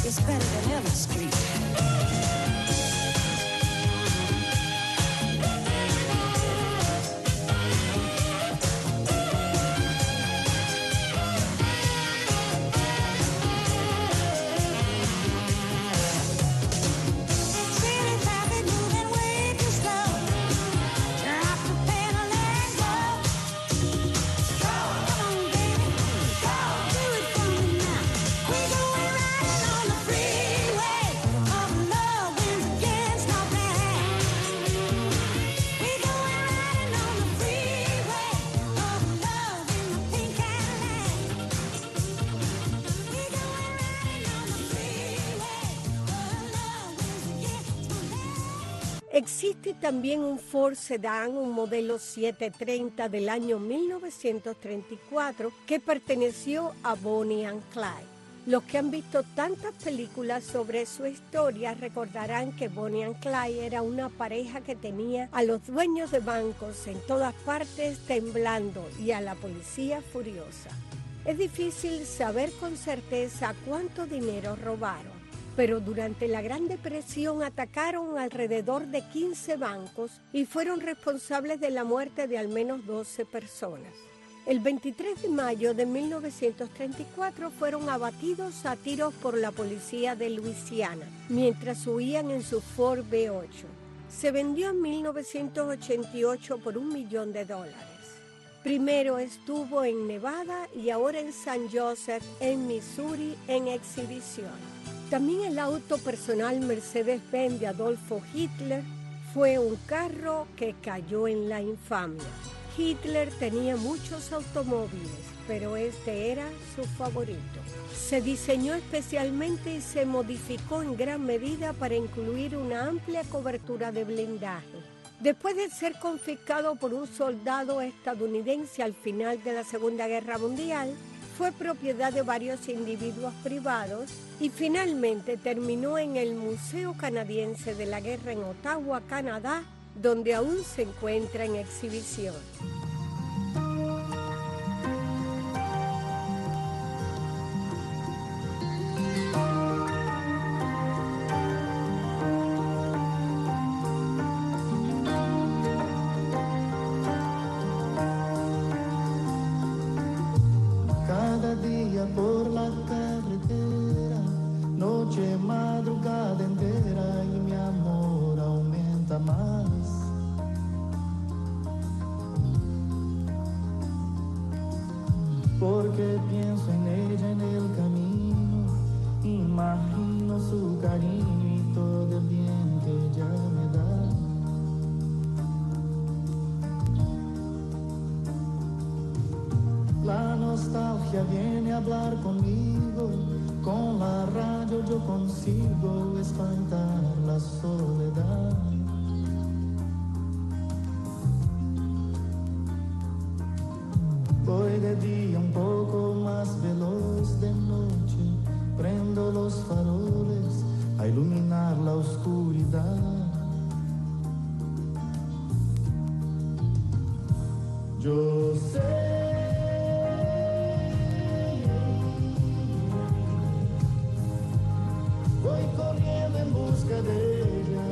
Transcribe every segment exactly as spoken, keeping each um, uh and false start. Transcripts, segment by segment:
It's better than Elm Street. Existe también un Ford Sedan, un modelo setecientos treinta del año mil novecientos treinta y cuatro, que perteneció a Bonnie and Clyde. Los que han visto tantas películas sobre su historia recordarán que Bonnie and Clyde era una pareja que tenía a los dueños de bancos en todas partes temblando y a la policía furiosa. Es difícil saber con certeza cuánto dinero robaron, pero durante la Gran Depresión atacaron alrededor de quince bancos y fueron responsables de la muerte de al menos doce personas. El veintitrés de mayo de mil novecientos treinta y cuatro fueron abatidos a tiros por la policía de Luisiana mientras huían en su Ford B ocho. Se vendió en mil novecientos ochenta y ocho por un millón de dólares. Primero estuvo en Nevada y ahora en San Joseph, en Missouri, en exhibición. También el auto personal Mercedes-Benz de Adolfo Hitler fue un carro que cayó en la infamia. Hitler tenía muchos automóviles, pero este era su favorito. Se diseñó especialmente y se modificó en gran medida para incluir una amplia cobertura de blindaje. Después de ser confiscado por un soldado estadounidense al final de la Segunda Guerra Mundial, fue propiedad de varios individuos privados y finalmente terminó en el Museo Canadiense de la Guerra en Ottawa, Canadá, donde aún se encuentra en exhibición. Por la carretera, noche, madrugada entera y mi amor aumenta más. Porque pienso en ella en el camino, imagino su cariño y todo el bien que ella me da. La nostalgia viene a hablar conmigo, con la radio yo consigo espantar la soledad. Voy de día un poco más veloz, de noche prendo los faroles a iluminar la oscuridad. Yo sé en busca de ella,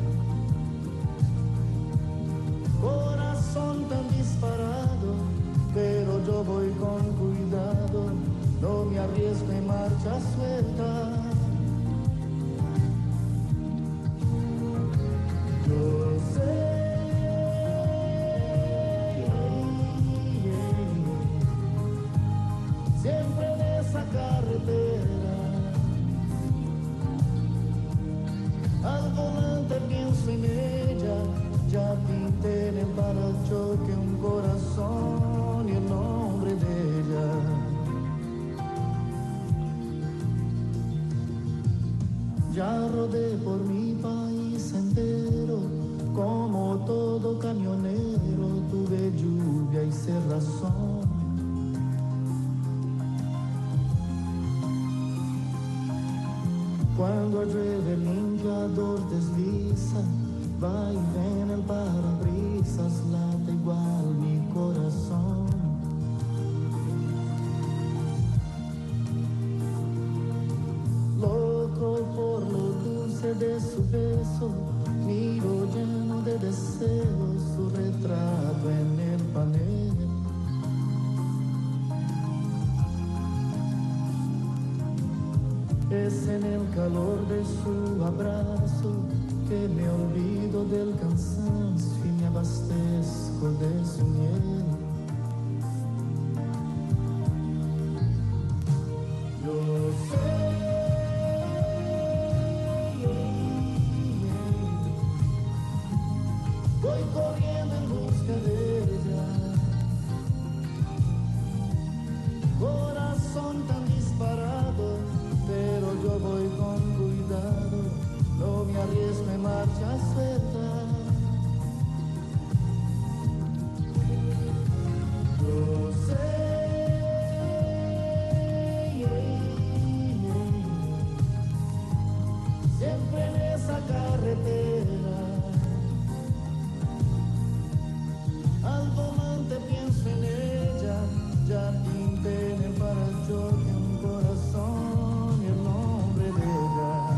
corazón tan disparado, pero yo voy con cuidado, no me arriesgo en marcha suelta. Yo sé siempre en esa carretera, al volante pienso en ella, ya pinté en el parachoque un corazón y el nombre de ella. Ya rodé por mi país entero, como todo camionero, tuve lluvia y cerrazón. Cuando llueve el limpiador desliza, va y ven el parabrisas, late igual mi corazón. Lo de su beso, miro lleno de deseos su retrato en el panel. Es en el calor de su abrazo que me olvido del cansancio y me abastezco de su miel. Yo sé, voy corriendo en busca de ella, corazón tan disparado, pero yo voy con cuidado, no me arriesgo en marcha suelta. Yo sé, siempre en esa carretera, al volante pienso en ella, ya pinté en el parachoque un corazón y el nombre de ella.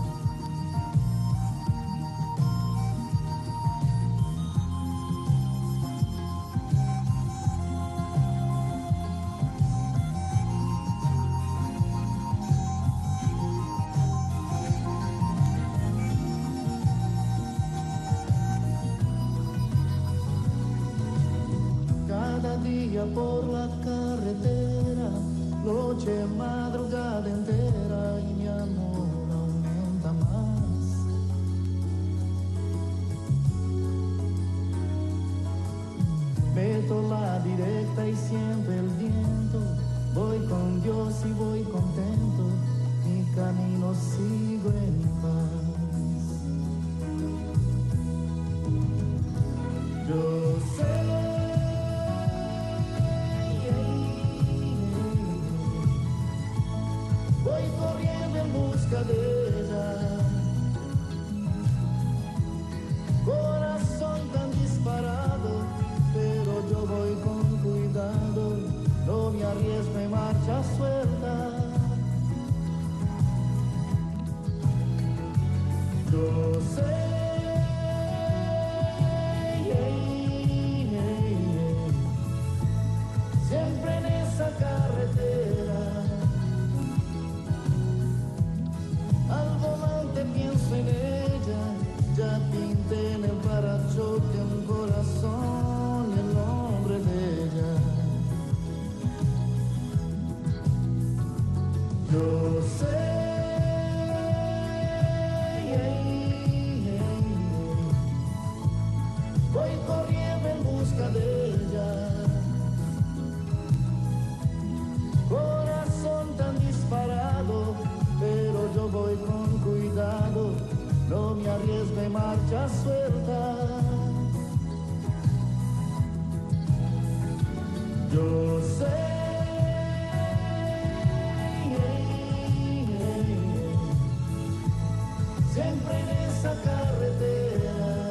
Cada día por la carretera, noche, madrugada entera, y mi amor aumenta más. Meto la directa y siento el viento, voy con Dios y voy contento, mi camino sigo en paz. Yo sé, voy corriendo en busca de ella, corazón tan disparado, pero yo voy con cuidado, no me arriesgo en marcha suelta. Yo sé, siempre en esa carretera, al volante pienso en ella, ya pinté en el parachoque un corazón y el nombre de ella. Yo sé, voy corriendo en busca de ella, corazón tan disparado, pero yo voy con cuidado, no me arriesgo en marcha suelta. Yo sé, siempre en esa carretera,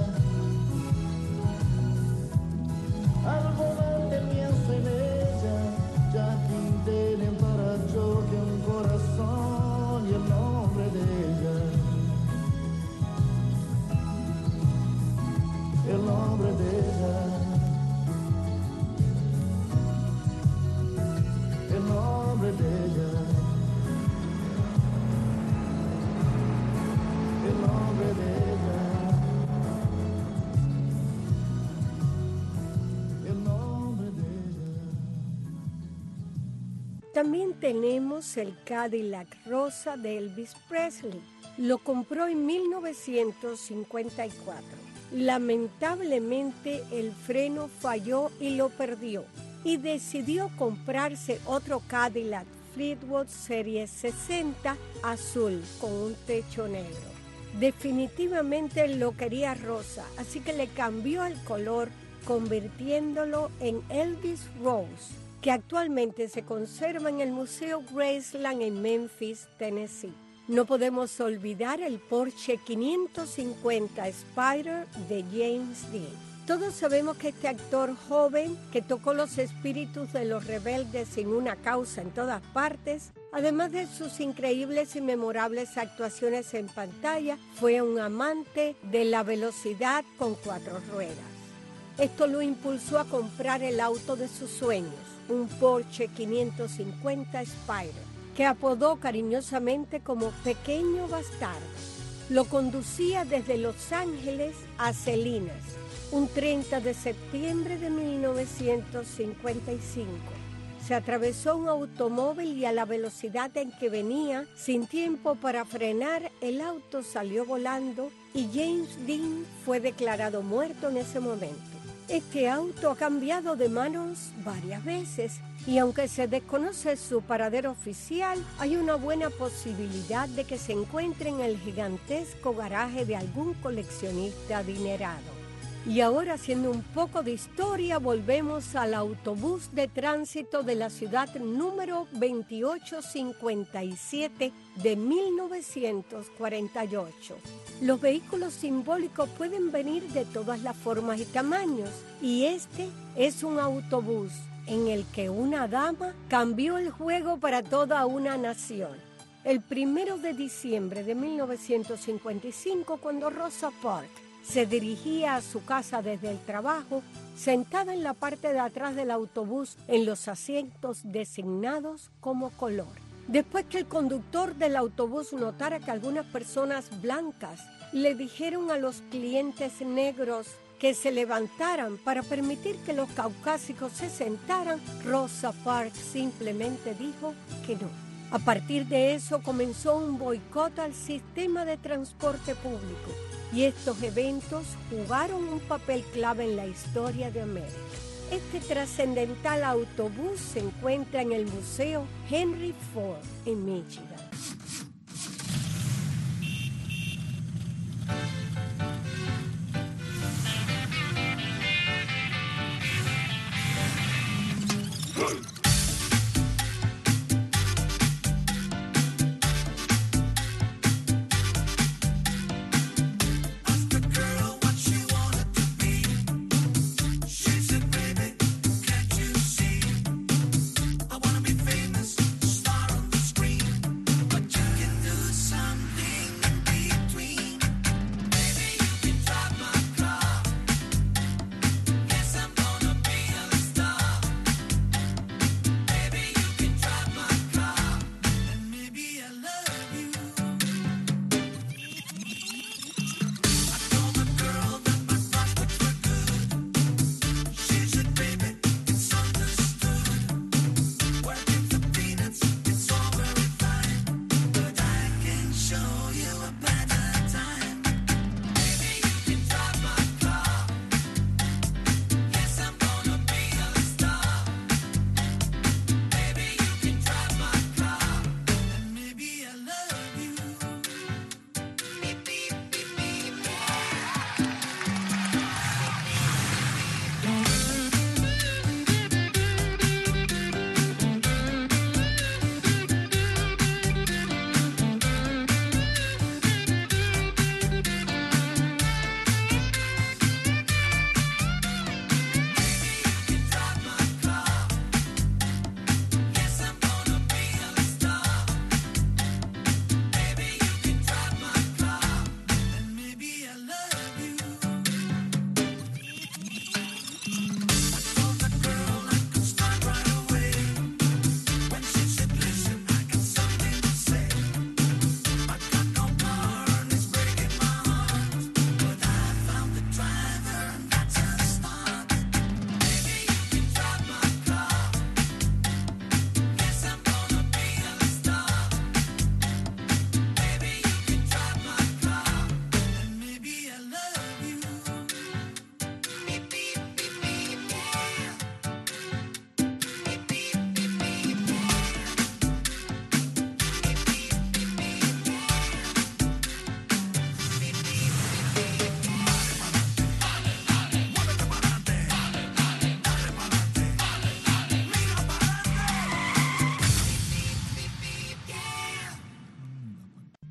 al volante pienso en ella, ya pinté en el parachoque un corazón y el nombre de ella. El nombre de ella. El nombre de ella. El nombre de ella. El nombre de ella. También tenemos el Cadillac rosa de Elvis Presley. Lo compró en mil novecientos cincuenta y cuatro. Lamentablemente el freno falló y lo perdió, y decidió comprarse otro Cadillac Fleetwood Serie sesenta azul con un techo negro. Definitivamente lo quería rosa, así que le cambió el color, convirtiéndolo en Elvis Rose, que actualmente se conserva en el Museo Graceland en Memphis, Tennessee. No podemos olvidar el Porsche quinientos cincuenta Spyder de James Dean. Todos sabemos que este actor joven, que tocó los espíritus de los rebeldes sin una causa en todas partes, además de sus increíbles y memorables actuaciones en pantalla, fue un amante de la velocidad con cuatro ruedas. Esto lo impulsó a comprar el auto de sus sueños, un Porsche quinientos cincuenta Spyder, que apodó cariñosamente como Pequeño Bastardo. Lo conducía desde Los Ángeles a Salinas, un treinta de septiembre de mil novecientos cincuenta y cinco. Se atravesó un automóvil y a la velocidad en que venía, sin tiempo para frenar, el auto salió volando y James Dean fue declarado muerto en ese momento. Este auto ha cambiado de manos varias veces y aunque se desconoce su paradero oficial, hay una buena posibilidad de que se encuentre en el gigantesco garaje de algún coleccionista adinerado. Y ahora, haciendo un poco de historia, volvemos al autobús de tránsito de la ciudad número veintiocho cincuenta y siete de mil novecientos cuarenta y ocho. Los vehículos simbólicos pueden venir de todas las formas y tamaños, y este es un autobús en el que una dama cambió el juego para toda una nación. El primero de diciembre de mil novecientos cincuenta y cinco, cuando Rosa Parks se dirigía a su casa desde el trabajo, sentada en la parte de atrás del autobús en los asientos designados como color. Después que el conductor del autobús notara que algunas personas blancas le dijeron a los clientes negros que se levantaran para permitir que los caucásicos se sentaran, Rosa Parks simplemente dijo que no. A partir de eso comenzó un boicot al sistema de transporte público. Y estos eventos jugaron un papel clave en la historia de América. Este trascendental autobús se encuentra en el Museo Henry Ford en Michigan.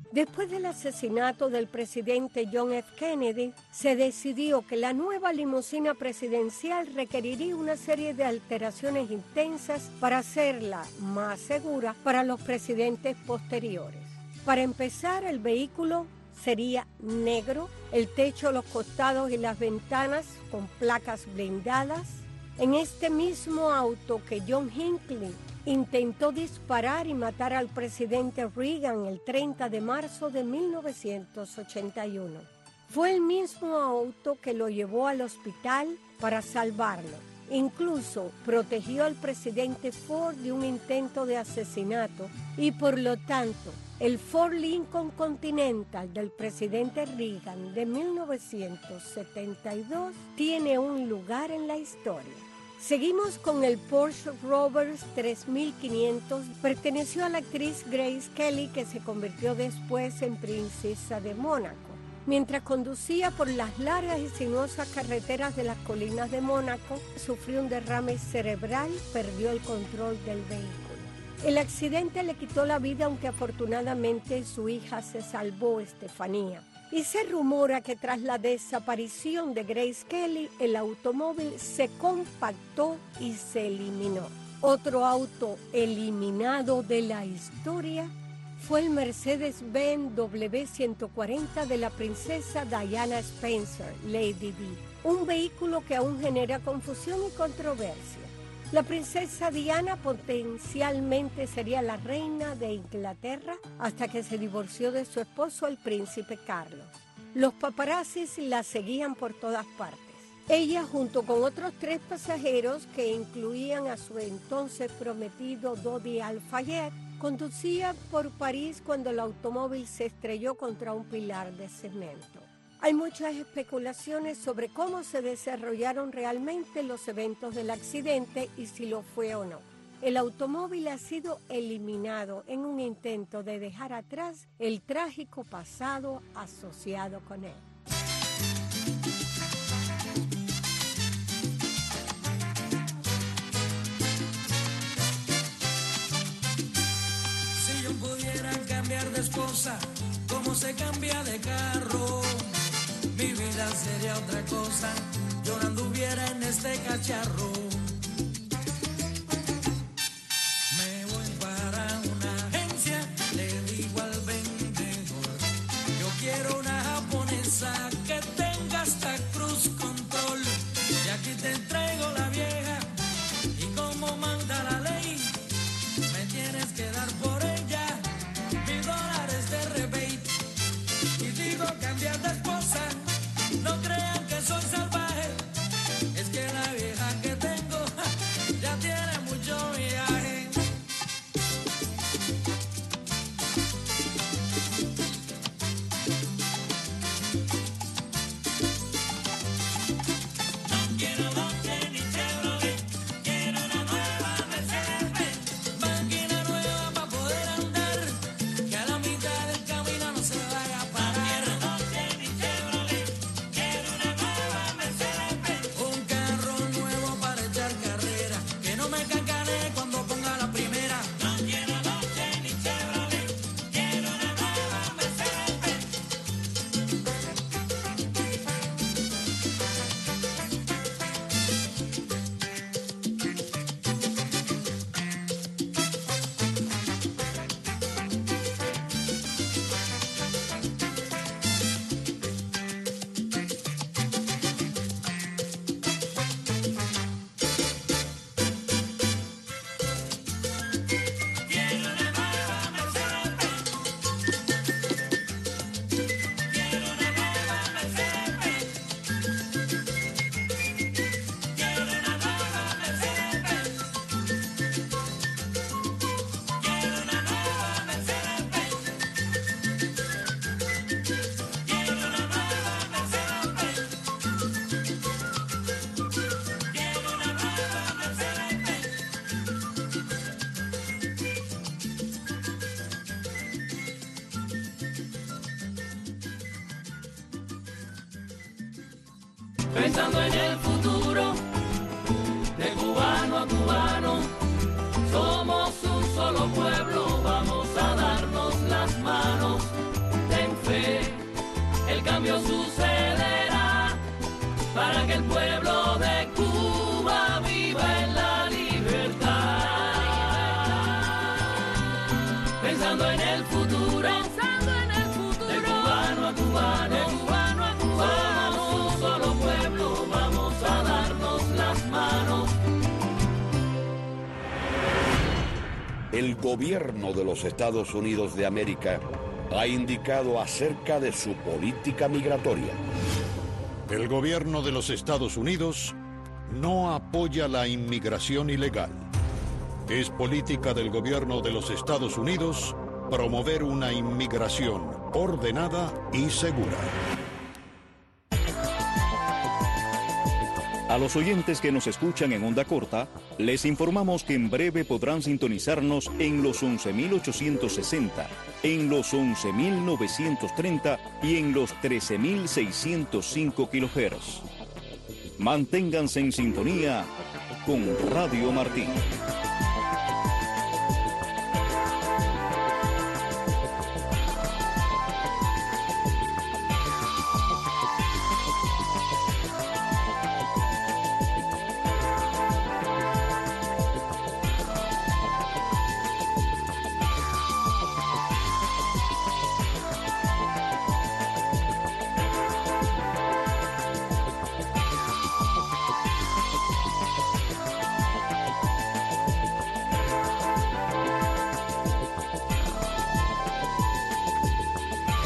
Después del asesinato del presidente John F. Kennedy, se decidió que la nueva limusina presidencial requeriría una serie de alteraciones intensas para hacerla más segura para los presidentes posteriores. Para empezar, el vehículo sería negro, el techo, los costados y las ventanas con placas blindadas. En este mismo auto que John Hinckley intentó disparar y matar al presidente Reagan el treinta de marzo de mil novecientos ochenta y uno. Fue el mismo auto que lo llevó al hospital para salvarlo. Incluso protegió al presidente Ford de un intento de asesinato y por lo tanto el Ford Lincoln Continental del presidente Reagan de mil novecientos setenta y dos tiene un lugar en la historia. Seguimos con el Porsche Rovers tres mil quinientos. Perteneció a la actriz Grace Kelly, que se convirtió después en princesa de Mónaco. Mientras conducía por las largas y sinuosas carreteras de las colinas de Mónaco, sufrió un derrame cerebral, perdió el control del vehículo. El accidente le quitó la vida, aunque afortunadamente su hija se salvó, Estefanía. Y se rumora que tras la desaparición de Grace Kelly, el automóvil se compactó y se eliminó. Otro auto eliminado de la historia fue el Mercedes-Benz W ciento cuarenta de la princesa Diana Spencer, Lady Di, un vehículo que aún genera confusión y controversia. La princesa Diana potencialmente sería la reina de Inglaterra hasta que se divorció de su esposo, el príncipe Carlos. Los paparazzis la seguían por todas partes. Ella, junto con otros tres pasajeros que incluían a su entonces prometido Dodi Al-Fayed, conducía por París cuando el automóvil se estrelló contra un pilar de cemento. Hay muchas especulaciones sobre cómo se desarrollaron realmente los eventos del accidente y si lo fue o no. El automóvil ha sido eliminado en un intento de dejar atrás el trágico pasado asociado con él. Si yo pudiera cambiar de esposa, ¿cómo se cambia de carro? Mi vida sería otra cosa, yo no anduviera en este cacharro. Me voy para una agencia, le digo al vendedor, yo quiero una japonesa que tenga hasta cruise control. Y aquí te traigo la vieja, y como manda la ley, me tienes que dar por ella mil dólares de rebate. Y digo cambiar de esposa, no crean que soy salvaje, es que la vieja que tengo ya tiene mucho viaje. No quiero Dodge ni Chevrolet, quiero una nueva Mercedes-Benz, máquina nueva para poder andar, que a la mitad del camino no se vaya a parar. Un carro nuevo para echar carrera, que no me cancane cuando ponga la primera. No quiero Dodge ni Chevrolet, quiero una nueva Mercedes-Benz. Quiero una nueva Mercedes-Benz. Quiero una nueva Mercedes-Benz. Quiero una nueva Mercedes-Benz. Quiero una nueva Mercedes-Benz. Quiero una nueva Mercedes-Benz. Quiero una nueva Mercedes-Benz. Pensando en el futuro, de cubano a cubano, somos un solo pueblo, vamos a darnos las manos cambio sucederá para que el pueblo de Cuba viva en la libertad. Pensando en el futuro, pensando en el futuro, de cubano a cubano, de cubano a cubano, somos un solo pueblo, vamos a darnos las manos. El gobierno de los Estados Unidos de América ha indicado acerca de su política migratoria. El gobierno de los Estados Unidos no apoya la inmigración ilegal. Es política del gobierno de los Estados Unidos promover una inmigración ordenada y segura. A los oyentes que nos escuchan en onda corta, les informamos que en breve podrán sintonizarnos en los once mil ochocientos sesenta, en los once mil novecientos treinta y en los trece mil seiscientos cinco kilohertz. Manténganse en sintonía con Radio Martí.